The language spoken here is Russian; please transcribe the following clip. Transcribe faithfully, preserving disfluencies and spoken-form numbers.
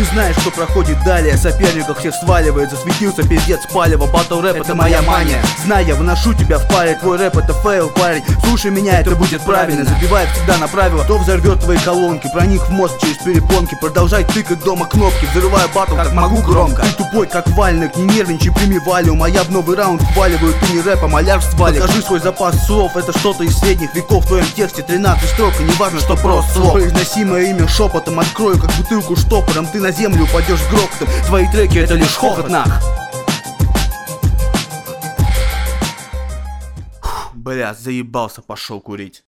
Ты знаешь, что проходит далее, соперников всех сваливает. Засветился пиздец палево, батл рэп это моя мания. Знай, я выношу тебя в паре, твой рэп это фейл, парень. Слушай меня, это будет правильно. Забивай всегда на правила, то взорвет твои колонки. Проник в мозг через перепонки, продолжай тыкать дома кнопки. Взрываю батл, как могу громко. Ты тупой, как вальник, не нервничай, прими валиум. А я в новый раунд вваливаю, ты не рэп, а маляр свалит. Покажи свой запас слов, это что-то из средних веков. В твоем тексте тринадцать строк, и не важно, что просто слов. Произносимое имя шепотом открою, как бутылку штопором. Ты на землю упадешь с грохотом, твои треки это лишь хохот, нах. Бля, заебался, пошел курить.